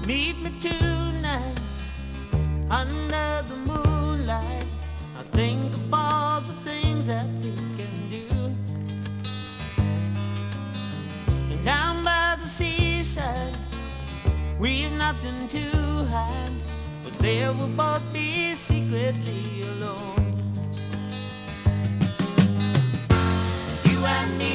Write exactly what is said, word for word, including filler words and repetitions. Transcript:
Meet me tonight under the moonlight. I think about the things that we can do. And down by the seaside, we've nothing to hide, but there we'll both be secretly alone. You and me.